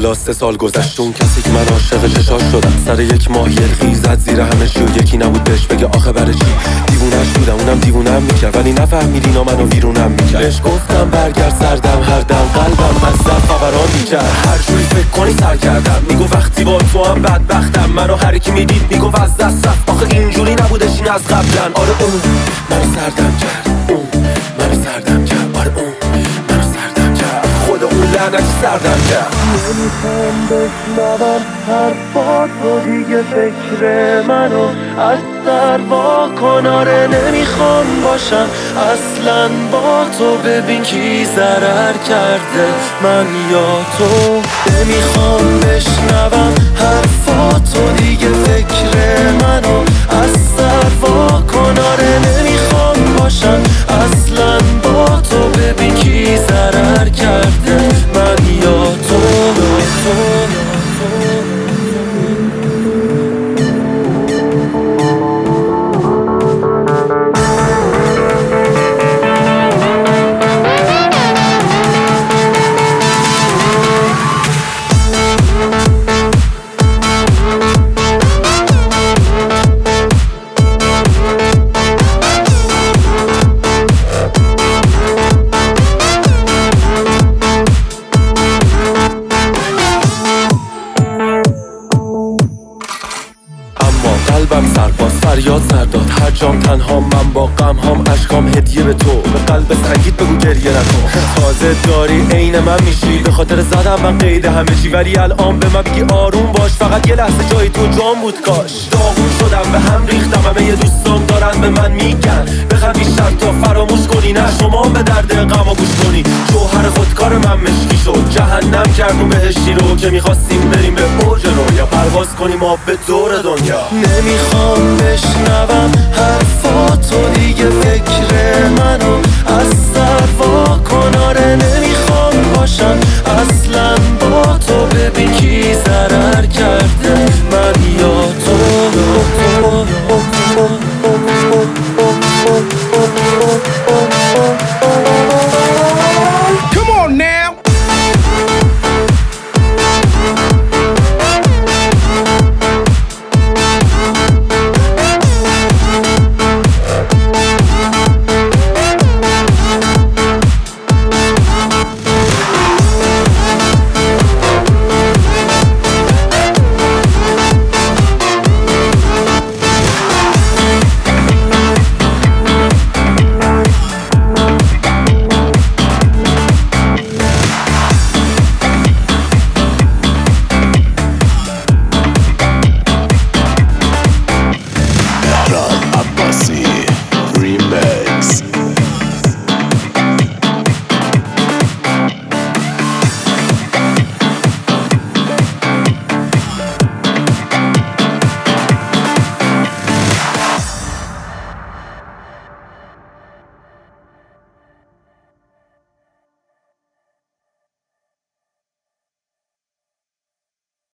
حالا 3 سال گذشت. اون کسی که من عاشق چشاش شدم سر یک ماه یلخی زد زیر همه چی و یکی نبود بهش بگه آخه برای چی. دیوونش بودم اونم دیوونم میکرد ولی نفهمید اینا منو ویرونم میکرد. بهش گفتم برگرد سردم هر دم قلبم از زد فوران میکرد. هر جوری فکر کنی سر کردم میگو وقتی با تو هم بدبختم. منو هر کی میدید میگو از دست رفت آخه اینجوری نبودش این از قبلن. آره اون منو سردم کرد، اون منو سردم کرد، آره اون منو سردم کرد، خود اون لعنتی سردم کرد. نمیخوام بشنوم حرفاتو دیگه فکر منو از سر وا کن. آره نمیخوام باشم اصلا با تو. ببین کی ضرر کرده من یا تو. نمیخوام بشنوم حرفاتو دیگه فکر منو از سر وا کن. آره نمیخوام باشم اصلا با تو. ببین کی ضرر کرده من یا تو. قلبم سرباز فریاد سرداد هر جام تنها من با غم هم اشکام هدیه به تو. به قلب سنگیت بگو گریه نکن. تازه داری عین من میشی به خاطر زدم من قید همه چی. ولی الان به من بگی آروم باش فقط یه لحظه جای تو جام بود کاش. داغون شدم به هم ریختم همه یه دوستام دارن به من میگن بخواد بیشتر تا فراموش کنی. نه شما به درد غم و گوش کنی. جوهر خودکار من مشکی شد جهنم کردون بهشتی رو که میخواستیم بریم به اوج رو یا پرواز کنیم ما به دور دنیا. نمیخوام بشنوم حرفاتو دیگه فکر منو